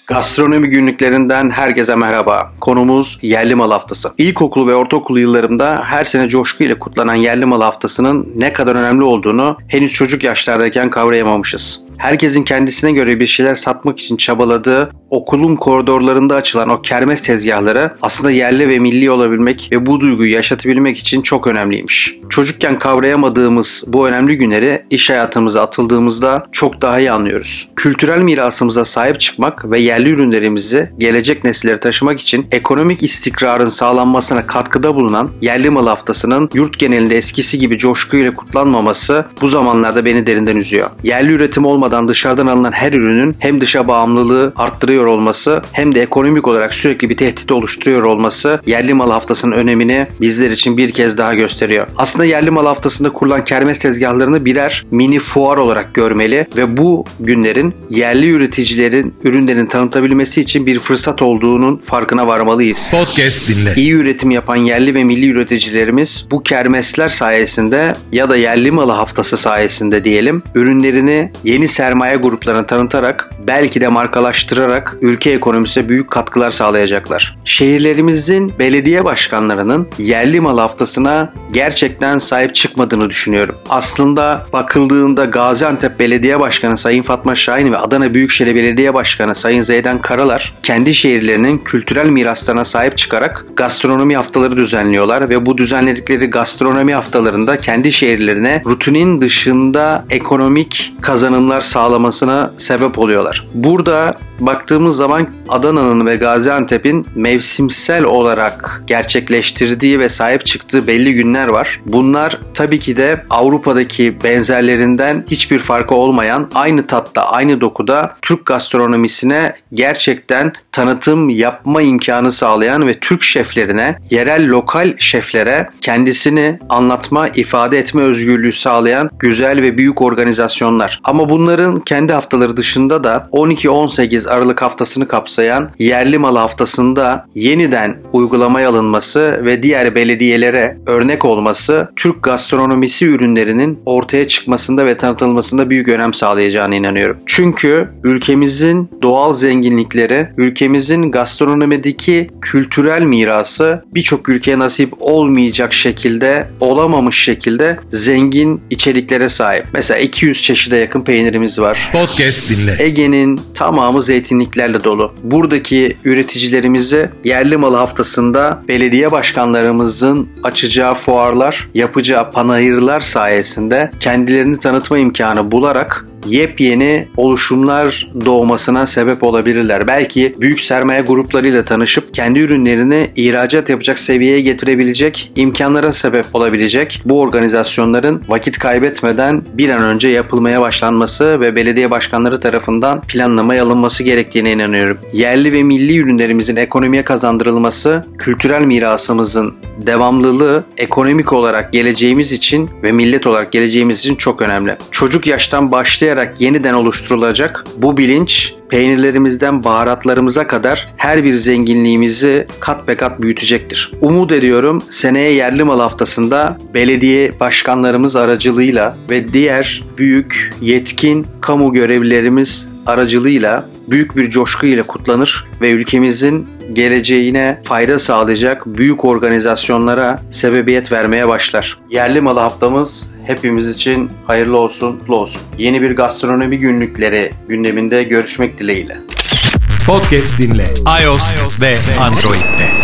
Gastronomi günlüklerinden herkese merhaba. Konumuz yerli mal haftası. İlkokul ve ortaokul yıllarımda her sene coşkuyla kutlanan yerli mal haftasının ne kadar önemli olduğunu henüz çocuk yaşlardayken kavrayamamışız. Herkesin kendisine göre bir şeyler satmak için çabaladığı, okulun koridorlarında açılan o kermes tezgahları aslında yerli ve milli olabilmek ve bu duyguyu yaşatabilmek için çok önemliymiş. Çocukken kavrayamadığımız bu önemli günleri iş hayatımıza atıldığımızda çok daha iyi anlıyoruz. Kültürel mirasımıza sahip çıkmak ve yerli ürünlerimizi gelecek nesillere taşımak için ekonomik istikrarın sağlanmasına katkıda bulunan yerli mal haftasının yurt genelinde eskisi gibi coşkuyla kutlanmaması bu zamanlarda beni derinden üzüyor. Yerli üretim olmadan dışarıdan alınan her ürünün hem dışa bağımlılığı arttırıyor olması hem de ekonomik olarak sürekli bir tehdit oluşturuyor olması yerli mal haftasının önemini bizler için bir kez daha gösteriyor. Aslında yerli mal haftasında kurulan kermes tezgahlarını birer mini fuar olarak görmeli ve bu günlerin yerli üreticilerin ürünlerini tanıtabilmesi için bir fırsat olduğunun farkına varmalıyız. Podcast dinle. İyi üretim yapan yerli ve milli üreticilerimiz bu kermesler sayesinde ya da yerli malı haftası sayesinde diyelim ürünlerini yeni sermaye gruplarına tanıtarak belki de markalaştırarak ülke ekonomisine büyük katkılar sağlayacaklar. Şehirlerimizin belediye başkanlarının yerli mal haftasına gerçekten sahip çıkmadığını düşünüyorum. Aslında bakıldığında Gaziantep Belediye Başkanı Sayın Fatma Şahin ve Adana Büyükşehir Belediye Başkanı Sayın Zeydan Karalar kendi şehirlerinin kültürel miraslarına sahip çıkarak gastronomi haftaları düzenliyorlar ve bu düzenledikleri gastronomi haftalarında kendi şehirlerine rutinin dışında ekonomik kazanımlar sağlamasına sebep oluyorlar. Burada baktığımız zaman Adana'nın ve Gaziantep'in mevsimsel olarak gerçekleştirdiği ve sahip çıktığı belli günler var. Bunlar tabii ki de Avrupa'daki benzerlerinden hiçbir farkı olmayan, aynı tatta, aynı dokuda Türk gastronomisine gerçekten tanıtım yapma imkanı sağlayan ve Türk şeflerine, yerel lokal şeflere kendisini anlatma, ifade etme özgürlüğü sağlayan güzel ve büyük organizasyonlar. Ama bunların kendi haftaları dışında da 12-18 Aralık haftasını kapsayan yerli mal haftasında yeniden uygulamaya alınması ve diğer belediyelere örnek olması Türk gastronomisi ürünlerinin ortaya çıkmasında ve tanıtılmasında büyük önem sağlayacağına inanıyorum. Çünkü ülkemizin doğal zenginlikleri, ülkemizin gastronomideki kültürel mirası birçok ülkeye nasip olmayacak şekilde, olamamış şekilde zengin içeriklere sahip. Mesela 200 çeşide yakın peynirimiz var. Podcast dinle. Ege'nin tamamı zeytinliklerle dolu. Buradaki üreticilerimizi yerli malı haftasında belediye başkanlarımızın açacağı fuarlar, yapacağı panayırlar sayesinde kendilerini tanıtma imkanı bularak yepyeni oluşumlar doğmasına sebep olabilirler. Belki büyük sermaye gruplarıyla tanışıp kendi ürünlerini ihracat yapacak seviyeye getirebilecek imkanlara sebep olabilecek bu organizasyonların vakit kaybetmeden bir an önce yapılmaya başlanması ve belediye başkanları tarafından planlamaya alınması gerektiğine inanıyorum. Yerli ve milli ürünlerimizin ekonomiye kazandırılması, kültürel mirasımızın devamlılığı ekonomik olarak geleceğimiz için ve millet olarak geleceğimiz için çok önemli. Çocuk yaştan başlayarak yeniden oluşturulacak bu bilinç peynirlerimizden baharatlarımıza kadar her bir zenginliğimizi kat be kat büyütecektir. Umut ediyorum seneye yerli mal haftasında belediye başkanlarımız aracılığıyla ve diğer büyük yetkin kamu görevlilerimiz aracılığıyla büyük bir coşkuyla kutlanır ve ülkemizin geleceğine fayda sağlayacak büyük organizasyonlara sebebiyet vermeye başlar. Yerli malı haftamız hepimiz için hayırlı olsun, kutlu olsun. Yeni bir gastronomi günlükleri gündeminde görüşmek dileğiyle. Podcast dinle. iOS ve Android'de.